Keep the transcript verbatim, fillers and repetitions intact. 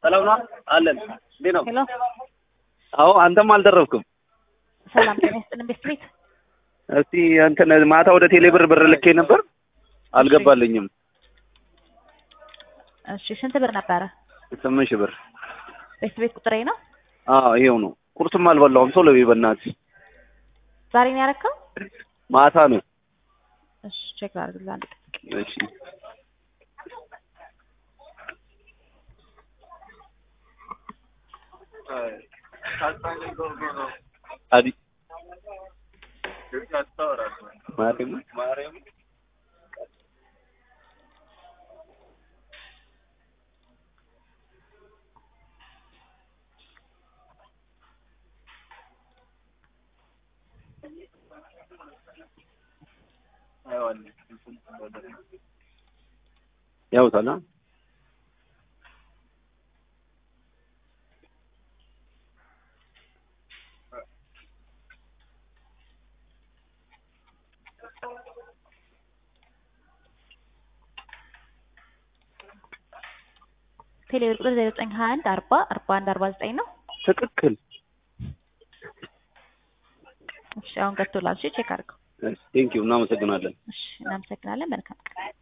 ሰላም ነው አለን እንዴ ነው ሄሎ አዎ አንተም አልደረስኩም ሰላም ጤና ይስጥልን ቤት ቤት እስቲ እንትን ማታ ወደ ቴሌብር ብር ልኬ ነበር አልገባልኝም እሺ ስንት ብር ነበረ ስምንት ሺህ ብር ቤት ቤት ቁጥሬ ነው አዎ ይሄው ነው ቁርስም አልበላሁም ቶሎ በእናትህ ዛሬ ነው ያረከው ማታ ነው እሺ ቼክ አድርግ አንዴ እሺ አዲ ማርያም ማርያም ያው ሰላም ቴሌብር ቁጥር ዜሮ ዘጠኝ ሀያ አንድ አርባ አርባ አንድ አርባ ዘጠኝ ነው ትክክል እሺ አሁን ገብቶላል እሺ ቼክ አድርገው እሺ ቴንክ ዩ እናመሰግናለን እሺ እናመሰግናለን መልካም